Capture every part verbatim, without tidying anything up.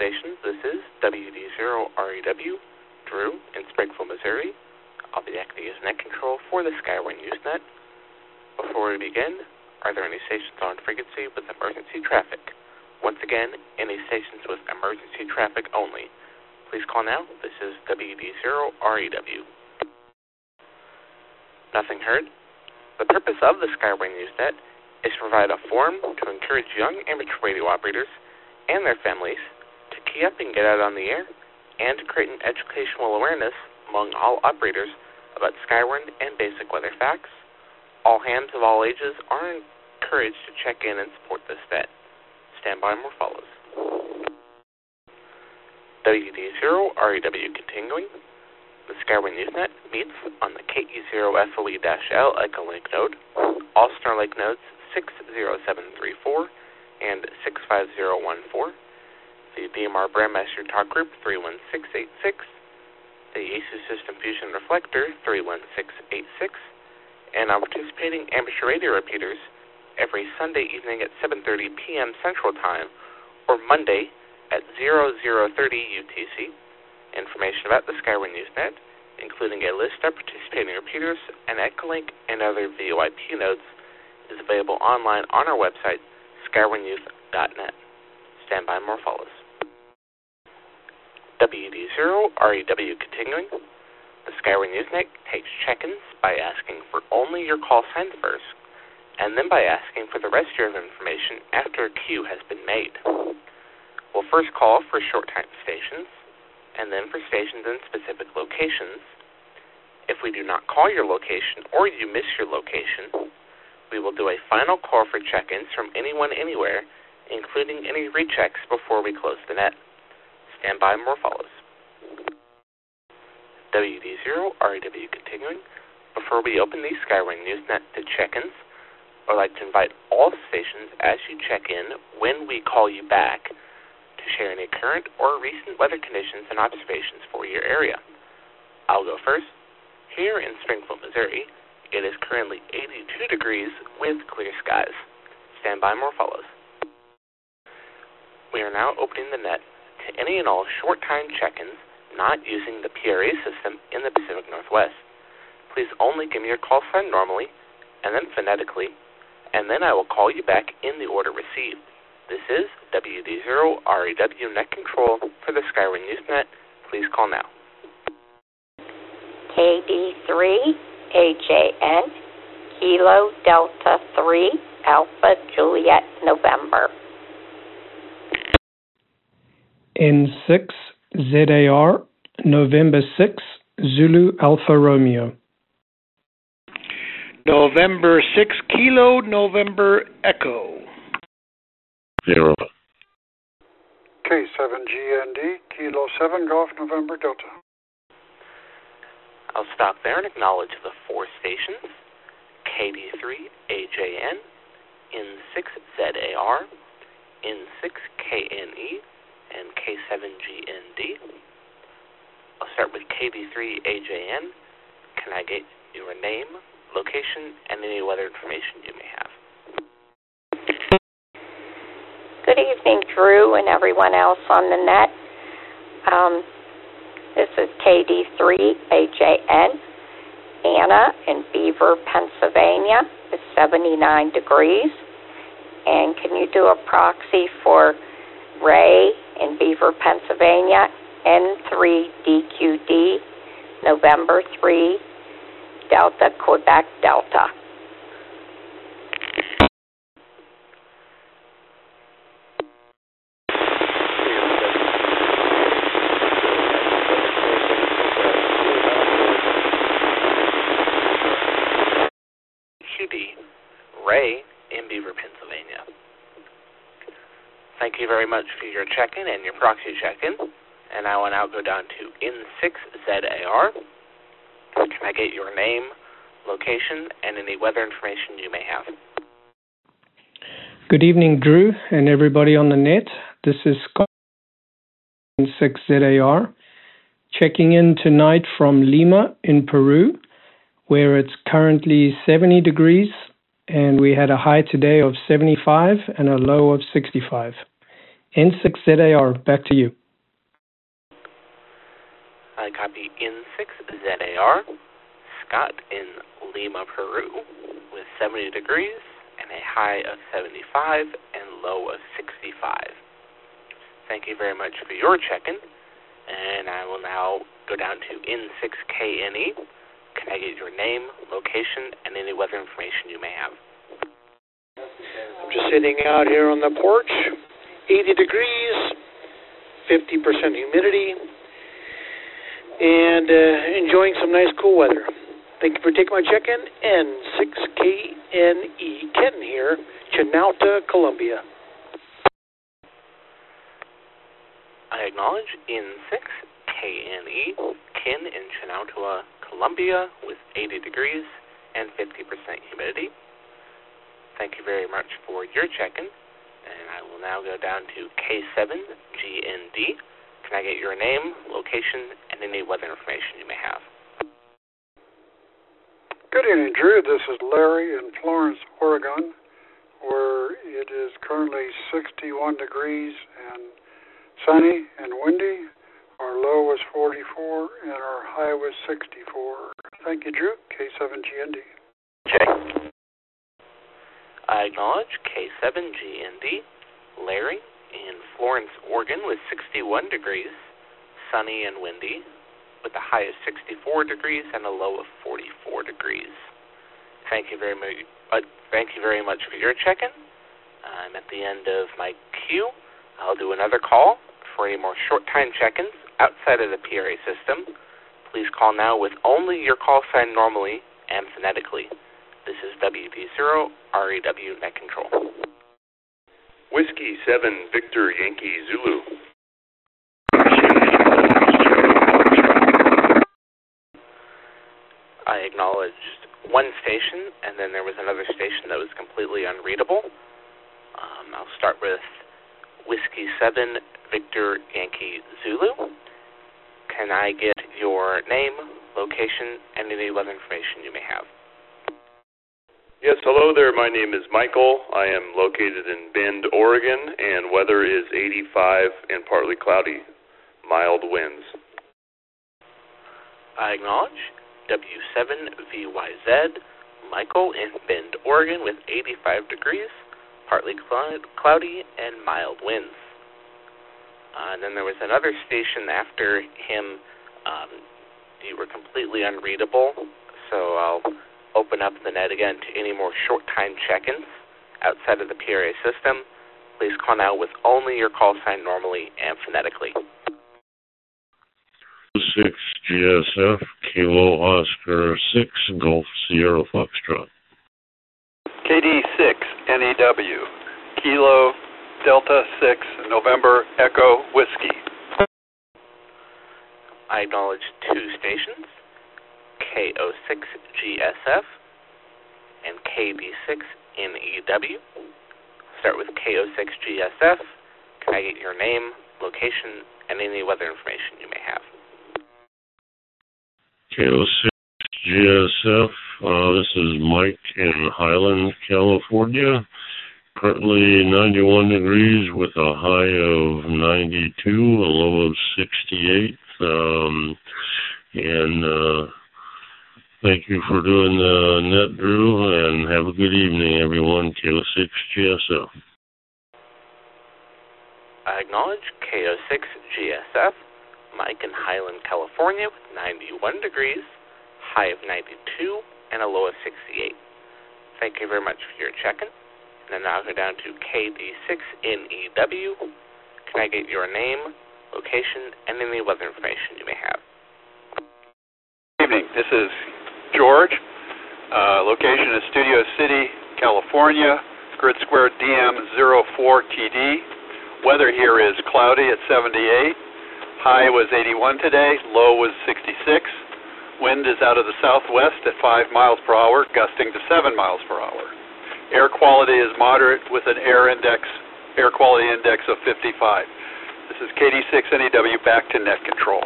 stations. This is W D zero R E W, Drew, in Springfield, Missouri. I'll be acting as net control for the Skyway Newsnet. Before we begin, are there any stations on frequency with emergency traffic? Once again, any stations with emergency traffic only. Please call now. This is W D zero R E W. Nothing heard? The purpose of the Skyway Newsnet is to provide a forum to encourage young amateur radio operators and their families to key up and get out on the air, and to create an educational awareness among all operators about Skywarn and basic weather facts. All hams of all ages are encouraged to check in and support this net. Stand by, more follows. W D zero R E W continuing. The Skyway Newsnet meets on the K E zero F O E-L Echo Link node, all Starlink nodes six zero seven three four and six five zero one four, the D M R Brandmaster Talk Group three one six eight six, the Yaesu System Fusion Reflector three one six eight six, and our participating amateur radio repeaters every Sunday evening at seven thirty p.m. Central Time or Monday at zero zero thirty U T C. Information about the Skyway Newsnet, including a list of participating repeaters, and Echolink and other V O I P nodes, is available online on our website, skyway youth dot net. Stand by, more follows. W D zero R E W continuing. The Skyway Newsnet takes check-ins by asking for only your call sign first, and then by asking for the rest of your information after a queue has been made. We'll first call for short-time stations, and then for stations in specific locations. If we do not call your location or you miss your location, we will do a final call for check-ins from anyone anywhere, including any rechecks before we close the net. Stand by, more follows. W D zero R E W continuing. Before we open the Skyway Newsnet to check-ins, I'd like to invite all stations as you check in when we call you back to share any current or recent weather conditions and observations for your area. I'll go first. Here in Springfield, Missouri, it is currently eighty-two degrees with clear skies. Stand by, more follows. We are now opening the net to any and all short-time check-ins not using the P R A system in the Pacific Northwest. Please only give me your call sign normally, and then phonetically, and then I will call you back in the order received. This is W D zero R E W Net Control for the Skyway Newsnet. Please call now. K D three A J N, Kilo Delta three, Alpha Juliet November. N six Z A R, November six, Zulu Alpha Romeo. November six, Kilo November Echo. Zero. K seven G N D, Kilo seven Golf November Delta. I'll stop there and acknowledge the four stations: K D three A J N, N six Z A R, N six K N E, and K seven G N D. I'll start with K D three A J N. Can I get your name, location, and any weather information you may have? Good evening, Drew, and everyone else on the net. Um, this is K D three A J N. Anna in Beaver, Pennsylvania is seventy-nine degrees. And can you do a proxy for Ray in Beaver, Pennsylvania, N three D Q D, November three, Delta, Quebec, Delta. Q D, Ray in Beaver, Pennsylvania. Thank you very much for your check-in and your proxy check-in. And I will now go down to N six Z A R. Can I get your name, location, and any weather information you may have? Good evening, Drew, and everybody on the net. This is Scott, N six Z A R, checking in tonight from Lima in Peru, where it's currently seventy degrees, and we had a high today of seventy-five and a low of sixty-five. N six Z A R, back to you. I copy N six Z A R, Scott in Lima, Peru, with seventy degrees and a high of seventy-five and low of sixty-five. Thank you very much for your check-in, and I will now go down to N six K N E. Can I get your name, location, and any weather information you may have? I'm just sitting out here on the porch, eighty degrees, fifty percent humidity, and uh, enjoying some nice cool weather. Thank you for taking my check-in. N six K N E, Ken here, Chinauta, Colombia. I acknowledge N six K N E, Ken in Chinauta, Colombia, with eighty degrees and fifty percent humidity. Thank you very much for your check-in, and I will now go down to K seven G N D. Can I get your name, location, and any weather information you may have? Good evening, Drew. This is Larry in Florence, Oregon, where it is currently sixty-one degrees and sunny and windy. Our low was forty-four and our high was sixty-four. Thank you, Drew. K seven G N D. Okay. I acknowledge K seven G N D, Larry in Florence, Oregon, with sixty-one degrees, sunny and windy, with a high of sixty-four degrees and a low of forty-four degrees. Thank you very much. Uh, thank you very much for your check-in. I'm at the end of my queue. I'll do another call for any more short-time check-ins outside of the P R A system. Please call now with only your call sign normally and phonetically. This is W D zero R E W Net Control. Whiskey seven Victor Yankee Zulu. I acknowledged one station, and then there was another station that was completely unreadable. Um, I'll start with Whiskey seven Victor Yankee Zulu. Can I get your name, location, and any weather information you may have? Yes, hello there. My name is Michael. I am located in Bend, Oregon, and weather is eighty-five and partly cloudy. Mild winds. I acknowledge W seven V Y Z, Michael in Bend, Oregon, with eighty-five degrees, partly cloud, cloudy, and mild winds. Uh, and then there was another station after him. Um, you were completely unreadable, so I'll open up the net again to any more short-time check-ins outside of the P R A system. Please call now with only your call sign normally and phonetically. six G S F, Kilo Oscar six, Golf Sierra Foxtrot. K D six N E W, Kilo Delta six, November Echo Whiskey. I acknowledge two stations, K O six G S F and K D six N E W. Start with K O six G S F. Can I get your name, location, and any weather information you may have? K O six G S F, uh, this is Mike in Highland, California. Currently ninety-one degrees with a high of ninety-two, a low of sixty-eight. Um, and uh, thank you for doing the net, Drew, and have a good evening, everyone. K O six G S F. I acknowledge K O six G S F, Mike in Highland, California, with ninety-one degrees, high of ninety-two, and a low of sixty-eight. Thank you very much for your check-in. And then I'll go down to K D six N E W. Can I get your name, location, and any weather information you may have? Good evening. This is George. Uh, location is Studio City, California. Grid Square D M zero four T D. Weather here is cloudy at seventy-eight. High was eighty-one today. Low was sixty-six. Wind is out of the southwest at five miles per hour, gusting to seven miles per hour. Air quality is moderate with an air index, air quality index of fifty-five. This is K D six N E W, back to net control.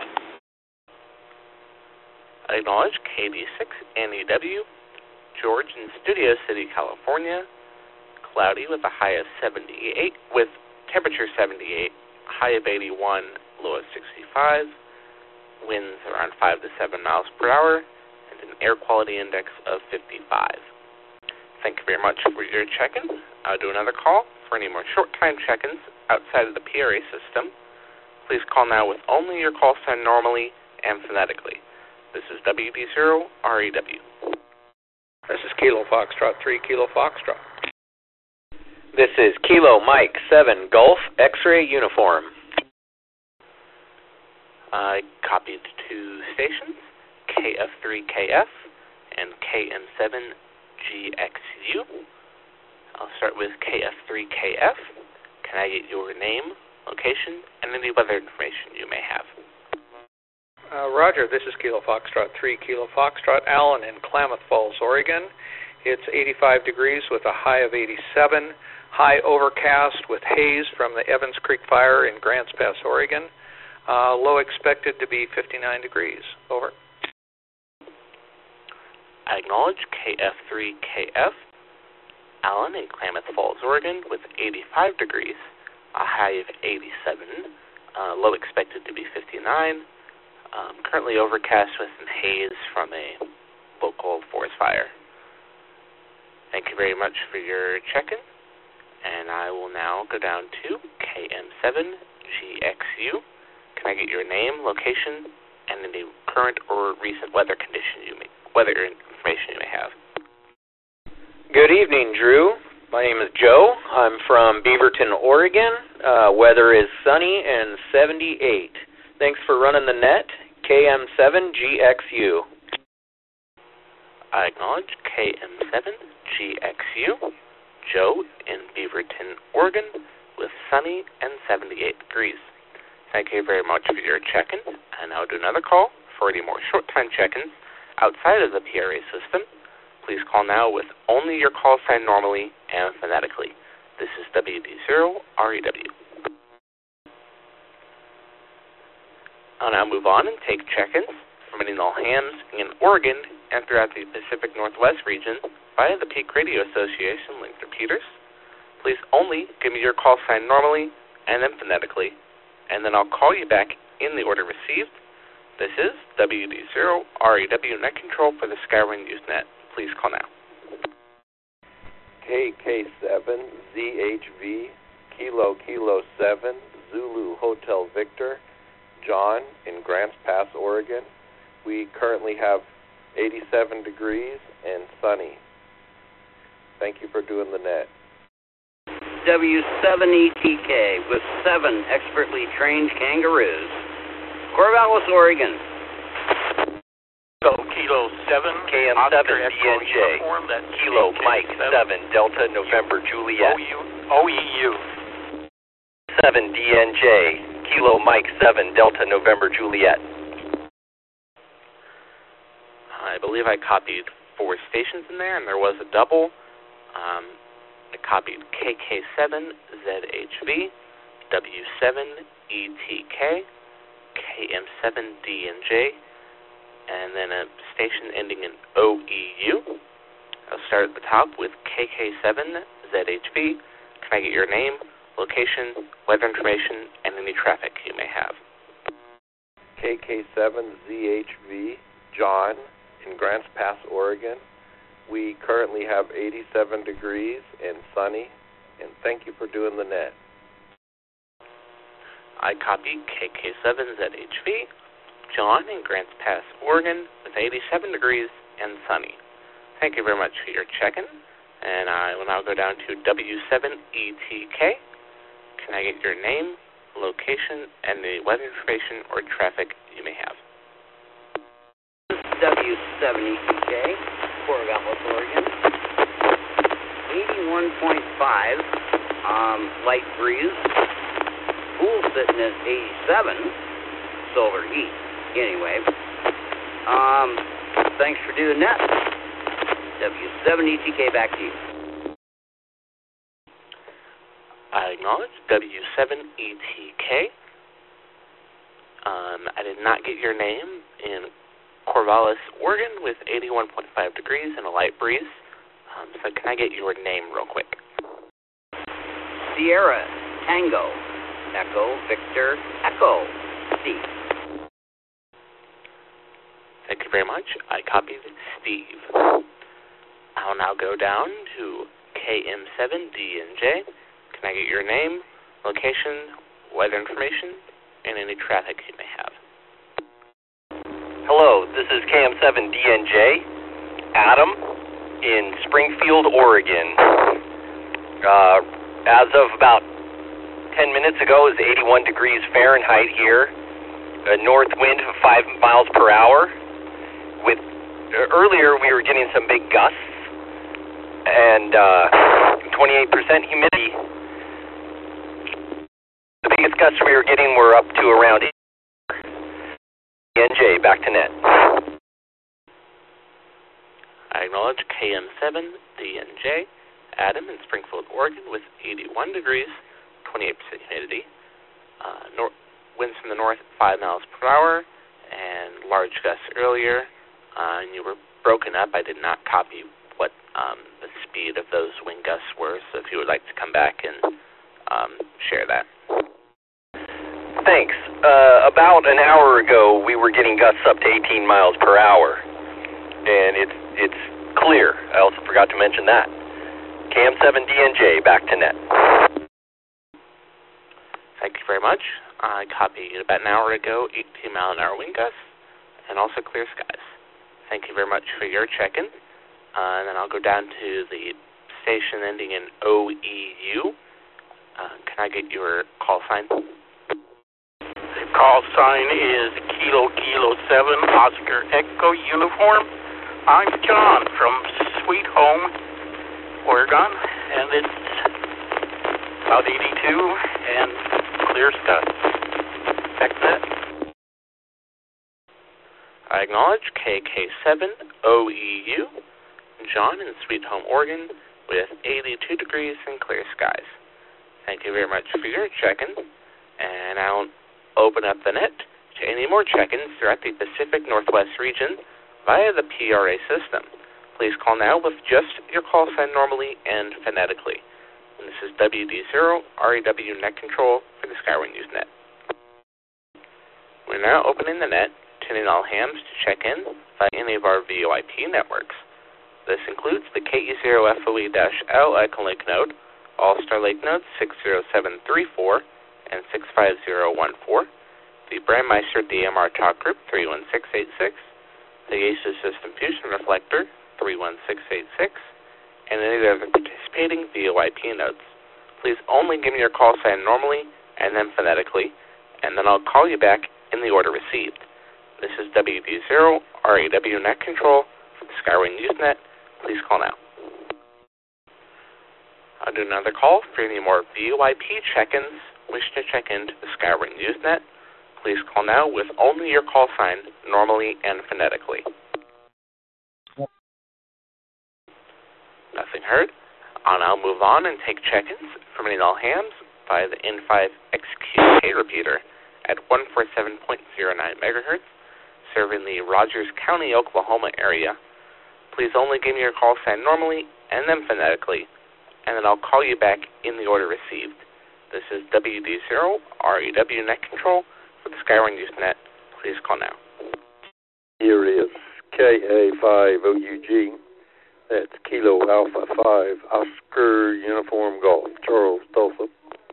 I acknowledge K D six N E W, George in Studio City, California. Cloudy with a high of seventy-eight, with temperature seventy-eight, high of eighty-one, low of sixty-five, winds around five to seven miles per hour, and an air quality index of fifty-five. Thank you very much for your check-in. I'll do another call. For any more short-time check-ins outside of the P R A system, please call now with only your call sign normally and phonetically. This is W D zero R E W. This is Kilo Foxtrot three, Kilo Foxtrot. This is Kilo Mike seven, Golf, X-ray uniform. I copied two stations, K F three K F and K M seven G X U. I'll start with K F three K F. Can I get your name, location, and any weather information you may have? Uh, Roger, this is Kilo Foxtrot three, Kilo Foxtrot, Allen in Klamath Falls, Oregon. It's eighty-five degrees with a high of eighty-seven, high overcast with haze from the Evans Creek fire in Grants Pass, Oregon. Uh, low expected to be fifty-nine degrees. Over. I acknowledge K F three K F. Allen in Klamath Falls, Oregon, with eighty-five degrees, a high of eighty-seven, uh, low expected to be fifty-nine, um, currently overcast with some haze from a local forest fire. Thank you very much for your check-in, and I will now go down to K M seven G X U. Can I get your name, location, and any current or recent weather condition you may, weather information you may have? Good evening, Drew. My name is Joe. I'm from Beaverton, Oregon. Uh, weather is sunny and seventy-eight. Thanks for running the net. K M seven G X U. I acknowledge K M seven G X U. Joe in Beaverton, Oregon, with sunny and seventy-eight degrees. Thank you very much for your check-in, and I'll do another call. For any more short-time check-ins outside of the P R A system, please call now with only your call sign normally and phonetically. This is W D zero R E W. I'll now move on and take check-ins from any and all hams in Oregon and throughout the Pacific Northwest region via the Peak Radio Association linked to Peters. Please only give me your call sign normally and then phonetically, and then I'll call you back in the order received. This is W D zero R E W Net Control for the Skywing Usenet. Please call now. K K seven Z H V, Kilo Kilo seven, Zulu Hotel Victor, John in Grants Pass, Oregon. We currently have eighty-seven degrees and sunny. Thank you for doing the net. W seven E T K with seven expertly trained kangaroos. Corvallis, Oregon. So Kilo seven, K M seven D N J, Kilo Mike seven, Delta November Juliet. O E U. seven D N J, Kilo Mike seven, Delta November Juliet. I believe I copied four stations in there, and there was a double. Um, I copied K K seven Z H V, W seven E T K, K M seven D N J, and then a station ending in O E U. I'll start at the top with K K seven Z H V. Can I get your name, location, weather information, and any traffic you may have? K K seven Z H V, John in Grants Pass, Oregon. We currently have eighty-seven degrees and sunny, and thank you for doing the net. I copy K K seven Z H V, John in Grants Pass, Oregon, with eighty-seven degrees and sunny. Thank you very much for your check-in, and I will now go down to W seven E T K. Can I get your name, location, and the weather information or traffic you may have? W seven E T K, Corvallis, Oregon. eighty-one point five, um, light breeze. Pool sitting at eighty-seven, solar heat. Anyway, um, thanks for doing that. W seven E T K, back to you. I acknowledge W seven E T K. Um, I did not get your name in Corvallis, Oregon, with eighty-one point five degrees and a light breeze. Um, so can I get your name real quick? Sierra Tango, Echo, Victor, Echo, Steve. Thank you very much. I copied Steve. I'll now go down to K M seven D N J. Can I get your name, location, weather information, and any traffic you may have? Hello, this is K M seven D N J, Adam, in Springfield, Oregon. Uh, as of about ten minutes ago, it was eighty-one degrees Fahrenheit here. A north wind of five miles per hour. With uh, earlier, we were getting some big gusts and uh, twenty-eight percent humidity. The biggest gusts we were getting were up to around eight. D N J, back to net. I acknowledge K M seven D N J, Adam in Springfield, Oregon, with eighty-one degrees, twenty-eight percent humidity. Uh, nor- winds from the north at five miles per hour, and large gusts earlier. Uh, and you were broken up. I did not copy what um, the speed of those wind gusts were, so if you would like to come back and um, share that. Thanks. Uh, about an hour ago, we were getting gusts up to eighteen miles per hour, and it's it's clear. I also forgot to mention that. K M seven D N J, back to net. Thank you very much. I copied about an hour ago eighteen mile an hour wind gusts, and also clear skies. Thank you very much for your check-in. Uh, and then I'll go down to the station ending in O E U. Uh, can I get your call sign? The call sign is Kilo Kilo seven Oscar Echo Uniform. I'm John from Sweet Home, Oregon, and it's about eighty-two and clear skies. Back to that. I acknowledge K K seven O E U, John in Sweet Home, Oregon, with eighty-two degrees and clear skies. Thank you very much for your check-in, and I'll open up the net to any more check-ins throughout the Pacific Northwest region via the P R A system. Please call now with just your call sign normally and phonetically. And this is W D zero R E W Net Control for the Skyward News Net. We're now opening the net, tuning all hams to check in via any of our V O I P networks. This includes the K E zero F O E-L Echo Link node, All-Star Lake nodes six zero seven three four and six five zero one four, the Brandmeister D M R Talk Group three one six eight six, the Yaesu System Fusion Reflector three one six eight six, and any other participating V O I P nodes. Please only give me your call sign normally and then phonetically, and then I'll call you back in the order received. This is W D zero R E W Net Control for the Skyward News Net. Please call now. I'll do another call for any more V O I P check-ins. Wish to check into the Skyward News Net. Please call now with only your call sign normally and phonetically. Nothing heard. I'll now move on and take check-ins from any and all hams via the N five X Q K repeater at one forty-seven point zero nine megahertz, serving the Rogers County, Oklahoma area. Please only give me your call sign normally and then phonetically, and then I'll call you back in the order received. This is W D zero R E W Net Control for the Skyward News Net. Please call now. Here is K A five O U G. That's Kilo Alpha five Oscar Uniform Golf. Charles, Tulsa.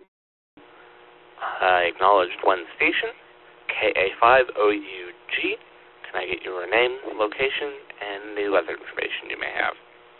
I acknowledged one station, K A five O U G. Can I get your name, location, and the weather information you may have?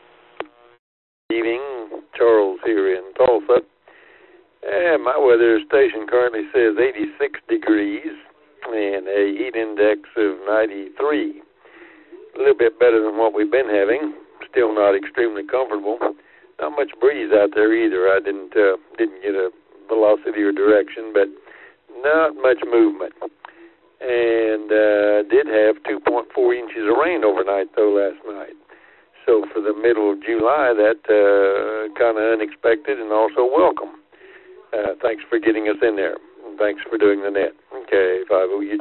Evening, Charles here in Tulsa. And my weather station currently says eighty-six degrees and a heat index of ninety-three. A little bit better than what we've been having. Still not extremely comfortable. Not much breeze out there either. I didn't uh, didn't get a velocity or direction, but not much movement. And uh, did have two point four inches of rain overnight, though, last night. So for the middle of July, that uh, kind of unexpected and also welcome. Uh, thanks for getting us in there. And thanks for doing the net. K A five O U G.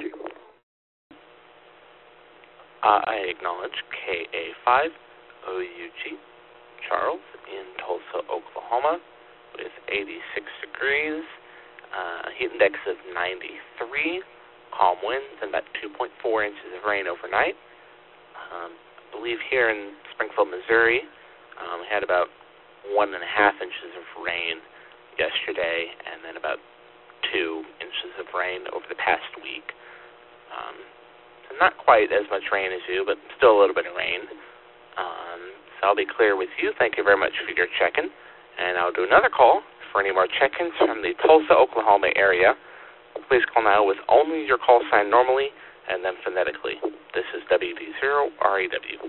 Uh, I acknowledge K A five O U G. Charles in Tulsa, Oklahoma, with eighty-six degrees, uh, heat index of ninety-three, calm winds, and about two point four inches of rain overnight. Um, I believe here in Springfield, Missouri, um, we had about one and a half inches of rain yesterday, and then about two inches of rain over the past week. Um, so not quite as much rain as you, but still a little bit of rain. Um, so I'll be clear with you. Thank you very much for your check-in. And I'll do another call for any more check-ins from the Tulsa, Oklahoma area. Please call now with only your call sign normally and then phonetically. This is W D zero R A W.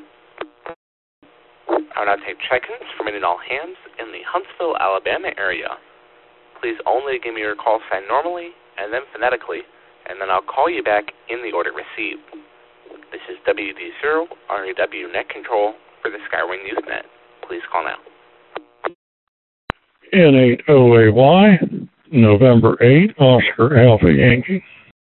I will now take check-ins from any and all hands in the Huntsville, Alabama area. Please only give me your call sign normally and then phonetically, and then I'll call you back in the order received. This is W D zero R A W Net Control for the Skywing Newsnet. Please call now. N eight O A Y, November eighth, Oscar Alpha Yankee.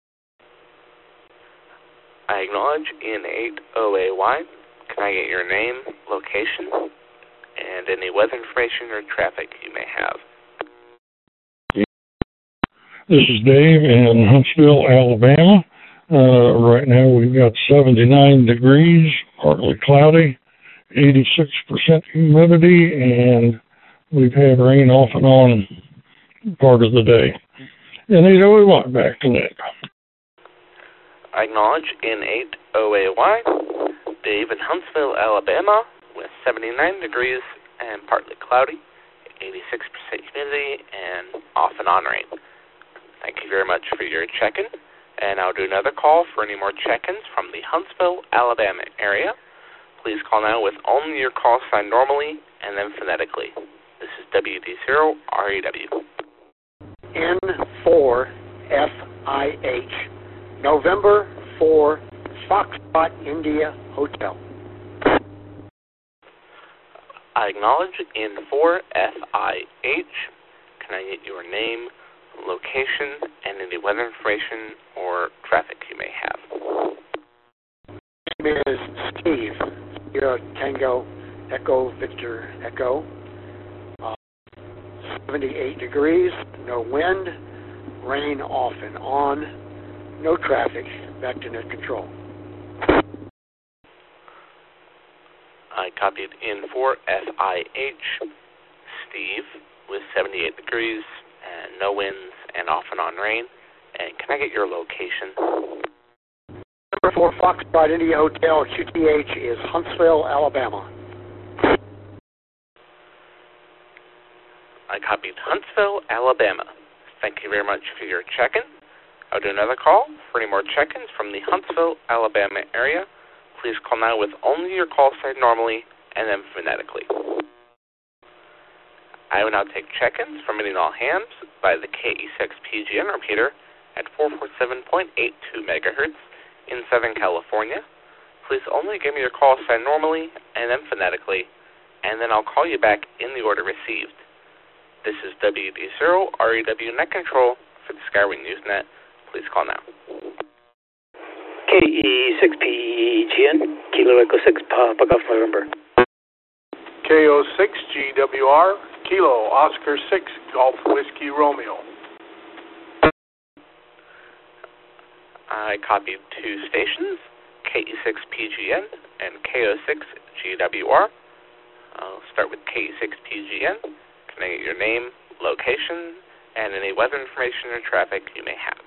I acknowledge N eight O A Y. Can I get your name, location, and any weather information or traffic you may have? This is Dave in Huntsville, Alabama. Uh, right now we've got seventy-nine degrees, partly cloudy, eighty-six percent humidity, and we've had rain off and on part of the day. And eight O A Y, back to Nick. I acknowledge N eight O A Y, Dave in Huntsville, Alabama, with seventy-nine degrees and partly cloudy, eighty-six percent humidity, and off and on rain. Thank you very much for your check-in, and I'll do another call for any more check-ins from the Huntsville, Alabama area. Please call now with only your call sign normally and then phonetically. This is W D zero R A W. N four F I H, November four, Foxtrot India Hotel. I acknowledge N four F I H. Can I get your name, location, and any weather information or traffic you may have? My name is Steve, Sierra Tango Echo Victor Echo. Uh, seventy-eight degrees, no wind, rain off and on, no traffic. Back to net control. I copied N four F I H, Steve, with seventy-eight degrees and no winds and off and on rain. And can I get your location? Number four Foxtrot India Hotel, Q T H is Huntsville, Alabama. I copied Huntsville, Alabama. Thank you very much for your check-in. I'll do another call for any more check-ins from the Huntsville, Alabama area. Please call now with only your call sign normally and then phonetically. I will now take check-ins from any and all hands by the K E six P G N repeater at four forty-seven point eight two megahertz in Southern California. Please only give me your call sign normally and then phonetically, and then I'll call you back in the order received. This is W D zero R A W Net Control for the Skywing Newsnet. Please call now. K E six P G N, Kilo Echo six, Papa Golf November. K O six G W R, Kilo Oscar six, Golf Whiskey Romeo. I copied two stations, K E six P G N and K O six G W R. I'll start with K E six P G N. Can I get your name, location, and any weather information or traffic you may have?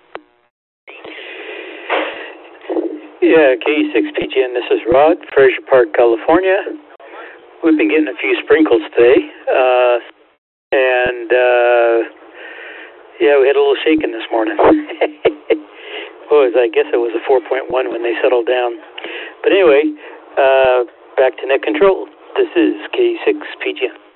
Yeah, K E six P G N, this is Rod, Frazier Park, California. We've been getting a few sprinkles today, uh, and uh, yeah, we had a little shaking this morning. What was I guess it was a four point one when they settled down. But anyway, uh, back to net control. This is K E six P G N.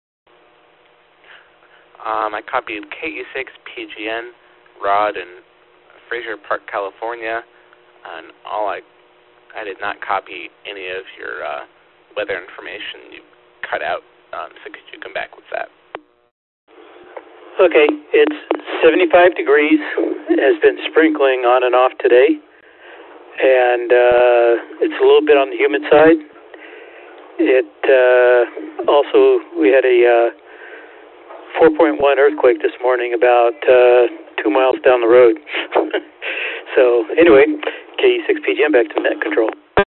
Um, I copied K E six P G N, Rod, in Frazier Park, California, and all I, I did not copy any of your uh, weather information you cut out. Um, so could you come back with that? Okay, it's seventy-five degrees. It has been sprinkling on and off today, and uh, it's a little bit on the humid side. It uh, also we had a uh, four point one earthquake this morning about uh, two miles down the road. So anyway, K E six P G M back to net control.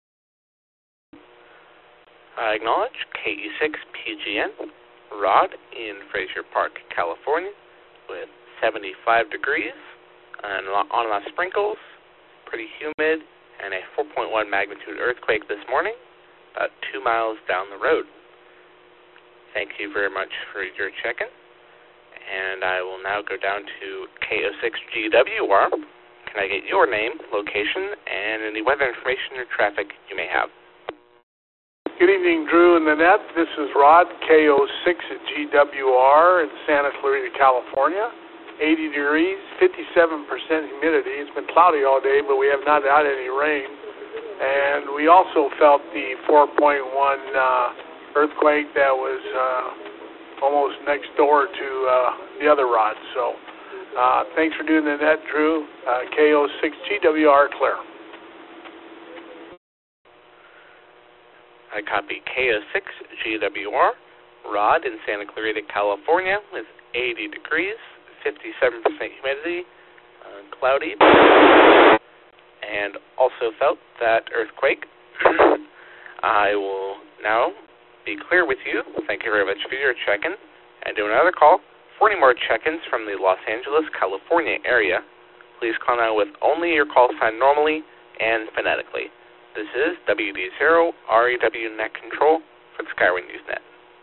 I acknowledge K E six P G N, Rod in Frazier Park, California, with seventy-five degrees and on and off sprinkles, pretty humid, and a four point one magnitude earthquake this morning, about two miles down the road. Thank you very much for your check-in, and I will now go down to K O six G W R. Can I get your name, location, and any weather information or traffic you may have? Good evening, Drew and Nanette. This is Rod, K O six G W R in Santa Clarita, California. eighty degrees, fifty-seven percent humidity. It's been cloudy all day, but we have not had any rain. And we also felt the four point one uh, earthquake that was uh, almost next door to uh, the other Rod. So uh, thanks for doing that, Drew. Uh, K O six G W R, clear. I copy K O six G W R, Rod in Santa Clarita, California, with eighty degrees, fifty-seven percent humidity, uh, cloudy, and also felt that earthquake. I will now be clear with you. Thank you very much for your check-in, and do another call. For any more check-ins from the Los Angeles, California area, please call now with only your call sign normally and phonetically. This is W D zero R E W Net Control for the Skyway Newsnet.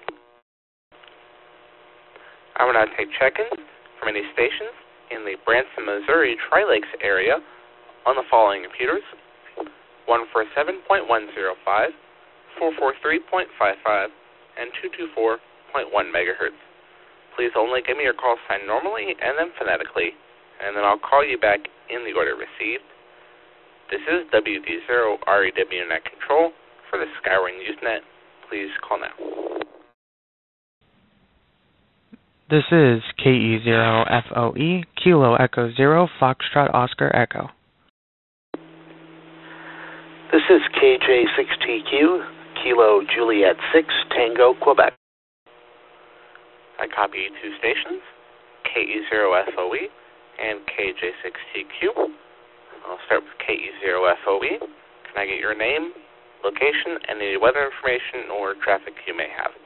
I will now take check-ins from any stations in the Branson, Missouri Tri-Lakes area on the following computers: one forty-seven point one oh five, four forty-three point five five, and two twenty-four point one megahertz. Please only give me your call sign normally and then phonetically, and then I'll call you back in the order received. This is W D zero R E W Net Control for the Skyway Newsnet. Please call now. This is K E zero F O E, Kilo Echo Zero, Foxtrot Oscar Echo. This is K J six T Q, Kilo Juliet six, Tango, Quebec. I copy two stations, K E zero F O E and K J six T Q. I'll start with K E zero F O E. Can I get your name, location, and any weather information or traffic you may have?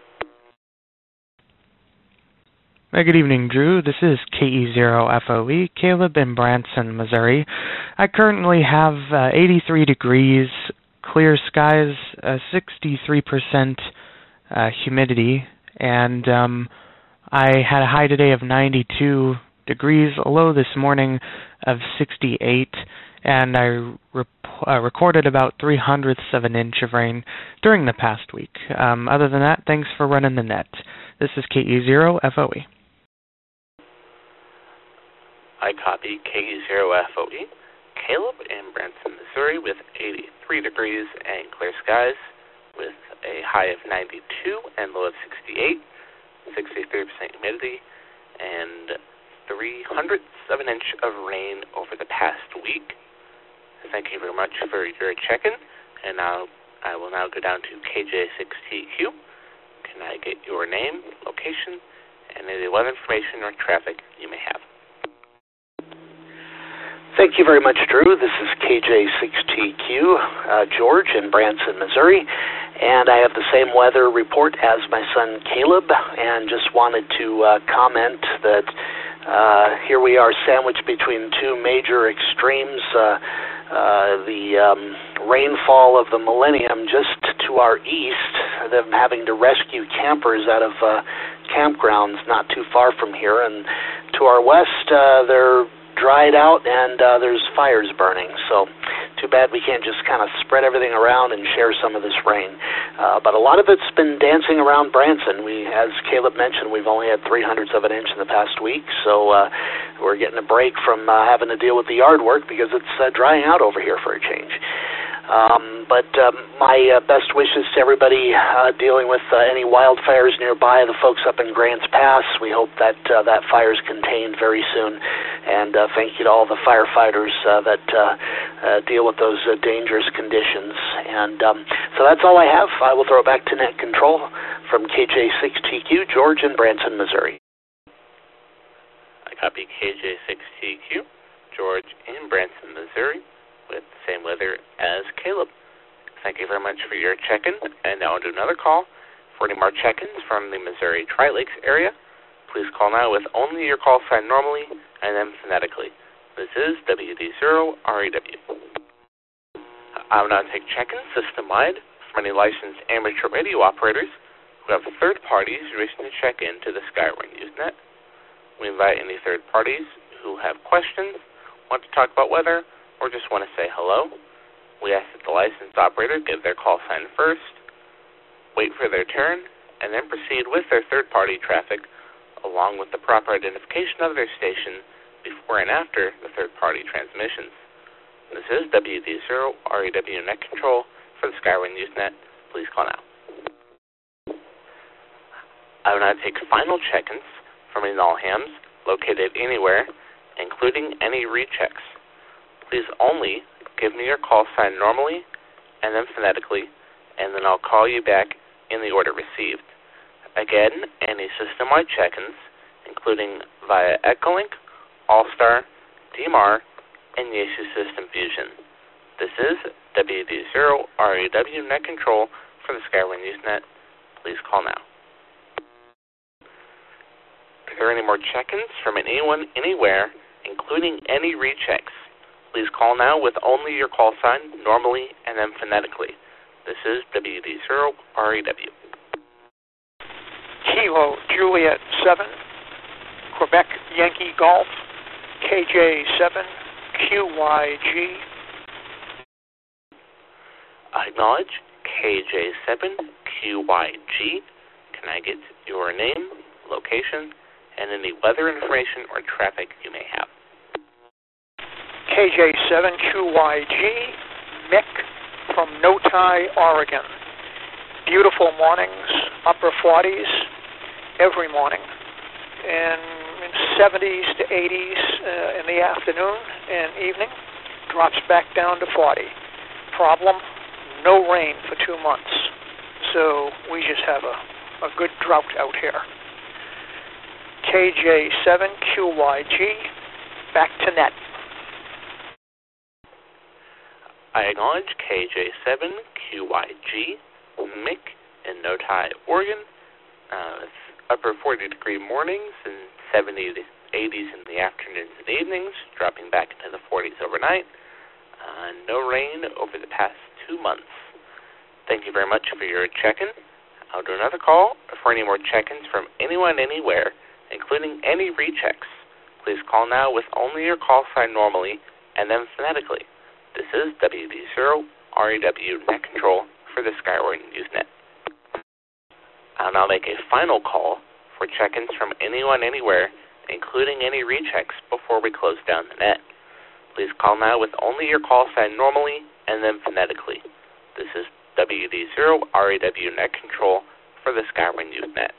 Hey, good evening, Drew. This is K E zero F O E, Caleb in Branson, Missouri. I currently have uh, eighty-three degrees, clear skies, uh, sixty-three percent uh, humidity, and um, I had a high today of ninety-two degrees, a low this morning of sixty-eight, and I rep- uh, recorded about three hundredths of an inch of rain during the past week. Um, other than that, thanks for running the net. This is K E zero F O E. I copy K E zero F O E. Caleb in Branson, Missouri, with eighty-three degrees and clear skies, with a high of ninety-two and low of sixty-eight, sixty-three percent humidity, and three hundredths of an inch of rain over the past week. Thank you very much for your check-in, and now I will now go down to K J six T Q. Can I get your name, location, and any weather information or traffic you may have? Thank you very much, Drew. This is K J six T Q, uh, George in Branson, Missouri, and I have the same weather report as my son Caleb, and just wanted to uh, comment that uh, here we are sandwiched between two major extremes. Uh, uh, the um, rainfall of the millennium just to our east, them having to rescue campers out of uh, campgrounds not too far from here, and to our west, uh, they're dried out and uh, there's fires burning. So too bad we can't just kind of spread everything around and share some of this rain. Uh, but a lot of it's been dancing around Branson. We, as Caleb mentioned, we've only had three hundredths of an inch in the past week, so uh, we're getting a break from uh, having to deal with the yard work because it's uh, drying out over here for a change. Um, but um, my uh, best wishes to everybody uh, dealing with uh, any wildfires nearby, the folks up in Grants Pass. We hope that uh, that fire is contained very soon. And uh, thank you to all the firefighters uh, that uh, uh, deal with those uh, dangerous conditions. And um, so that's all I have. I will throw it back to Net Control from K J six T Q, George in Branson, Missouri. copy K J six T Q, George in Branson, Missouri, with the same weather as Caleb. Thank you very much for your check-in, and now I'll do another call. For any more check-ins from the Missouri Tri-Lakes area, please call now with only your call sign normally and then phonetically. This is W D zero R E W. I will now take check-ins system-wide from any licensed amateur radio operators who have third parties wishing to check in to the Skyward Newsnet. We invite any third parties who have questions, want to talk about weather, or just want to say hello. We ask that the licensed operator give their call sign first, wait for their turn, and then proceed with their third-party traffic along with the proper identification of their station before and after the third-party transmissions. This is W D zero R E W Net Control for the Skyward Newsnet. Please call now. I will now take final check-ins from any all hams located anywhere, including any rechecks. Please only give me your call sign normally and then phonetically, and then I'll call you back in the order received. Again, any system-wide check-ins, including via Echolink, All-Star, D M R, and Yaesu System Fusion. This is W D zero R E W Net Control for the Skyward Newsnet. Please call now. If there are any more check-ins from anyone, anywhere, including any rechecks, please call now with only your call sign, normally and then phonetically. This is W D zero R E W. Kilo Juliet seven, Quebec Yankee Golf, K J seven, Q Y G. I acknowledge K J seven, Q Y G. Can I get your name, location, and any weather information or traffic you may have? K J seven Q Y G, Mick from Noti, Oregon. Beautiful mornings, upper forties every morning, and seventies to eighties uh, in the afternoon and evening, drops back down to forty. Problem, no rain for two months, so we just have a, a good drought out here. K J seven Q Y G, back to net. I acknowledge K J seven Q Y G, Mick in Noti, Oregon. Uh, it's upper forty degree mornings and seventies to eighties in the afternoons and evenings, dropping back into the forties overnight. Uh, no rain over the past two months. Thank you very much for your check-in. I'll do another call for any more check-ins from anyone, anywhere, including any rechecks. Please call now with only your call sign normally and then phonetically. This is W D zero R E W Net Control for the Skyward Newsnet. I'll now make a final call for check-ins from anyone, anywhere, including any rechecks, before we close down the net. Please call now with only your call sign normally and then phonetically. This is W D zero R E W Net Control for the Skyward Newsnet.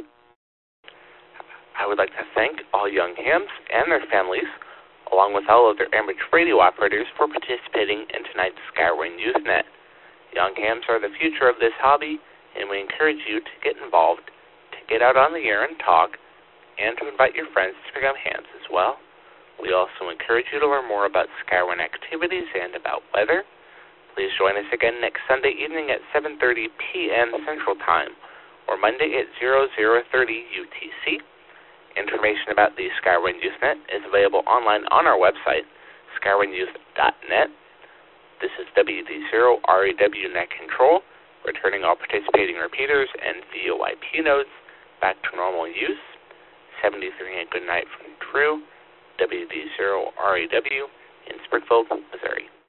I would like to thank all young hams and their families, along with all other amateur radio operators, for participating in tonight's Skyward Newsnet. Young hams are the future of this hobby, and we encourage you to get involved, to get out on the air and talk, and to invite your friends to become hams as well. We also encourage you to learn more about Skyward activities and about weather. Please join us again next Sunday evening at seven thirty p.m. Central Time, or Monday at zero zero thirty U T C. Information about the Skyward Newsnet is available online on our website, skyward news dot net. This is W D zero R E W Net Control, returning all participating repeaters and V O I P nodes back to normal use. seventy-three and good night from Drew, W D zero R E W in Springfield, Missouri.